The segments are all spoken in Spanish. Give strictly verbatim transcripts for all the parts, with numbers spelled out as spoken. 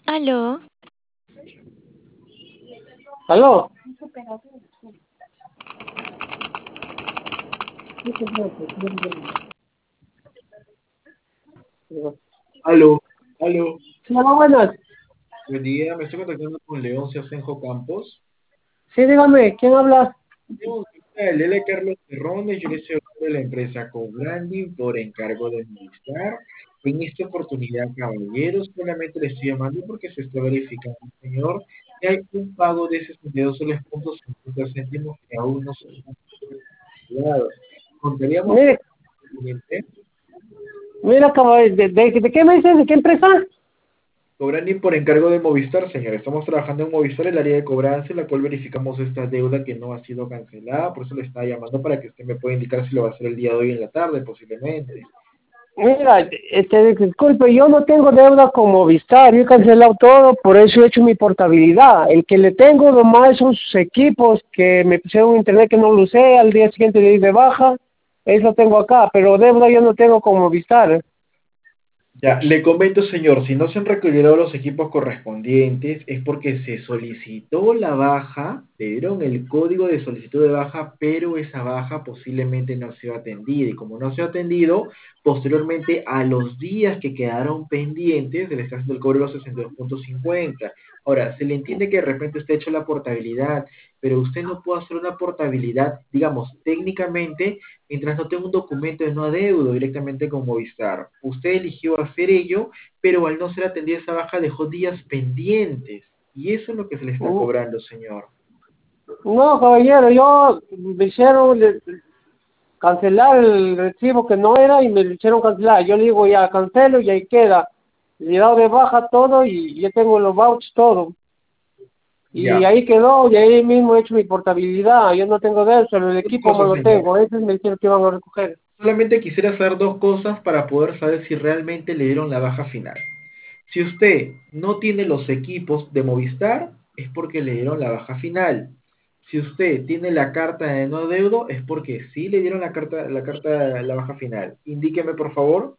Aló, ¿Aló? Aló, aló. Sí, aló, buenas. Buen día, me estoy contactando con Leoncio Asenjo Campos. Sí, dígame, ¿quién habla? Leoncio, el L. Carlos Terrones, yo le estoy hablando de la empresa Co-Branding por encargo de Movistar. En esta oportunidad, caballeros, solamente le estoy llamando porque se está verificando, señor, que hay un pago de sesenta y dos soles punto cincuenta céntimos que aún no se ha activado. Contaríamos con Mire, el cliente. mira, caballero, ¿de, de, de qué me dices? ¿De qué empresa? Cobrani por encargo de Movistar, señor. Estamos trabajando en Movistar, el área de cobranza, en la cual verificamos esta deuda que no ha sido cancelada. Por eso le estaba llamando para que usted me pueda indicar si lo va a hacer el día de hoy en la tarde, posiblemente. Mira, este, disculpe, yo no tengo deuda con Movistar, yo he cancelado todo, por eso he hecho mi portabilidad. El que le tengo nomás son sus equipos que me pusieron internet que no lo usé, al día siguiente de ir de baja, eso tengo acá, pero deuda yo no tengo con Movistar. Ya, le comento, señor, si no se han requerido los equipos correspondientes es porque se solicitó la baja, le dieron el código de solicitud de baja, pero esa baja posiblemente no ha sido atendida. Y como no se ha atendido, posteriormente a los días que quedaron pendientes, se le está haciendo el cobro de los sesenta y dos punto cincuenta. Ahora, se le entiende que de repente usted ha hecho la portabilidad, pero usted no puede hacer una portabilidad, digamos, técnicamente mientras no tenga un documento de no adeudo directamente con Movistar. Usted eligió hacer ello, pero al no ser atendida esa baja dejó días pendientes. Y eso es lo que se le está Mm, cobrando, señor. No, caballero, yo me hicieron de- cancelar el recibo que no era y me lo hicieron cancelar. Yo le digo, ya cancelo y ahí queda. Le he dado de baja todo y ya tengo los vouchers todo. Y Ya. ahí quedó, y ahí mismo he hecho mi portabilidad. Yo no tengo de eso, el Dos equipo me cosas, lo señor. tengo. Ese me dijeron que iban a recoger. Solamente quisiera saber dos cosas para poder saber si realmente le dieron la baja final. Si usted no tiene los equipos de Movistar, es porque le dieron la baja final. Si usted tiene la carta de no adeudo, es porque sí le dieron la carta, la carta, la baja final. Indíqueme, por favor.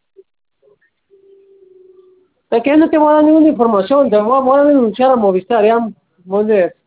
Es que yo no te voy a dar ninguna información, te voy a, voy a denunciar a Movistar, ya. ¿Dónde?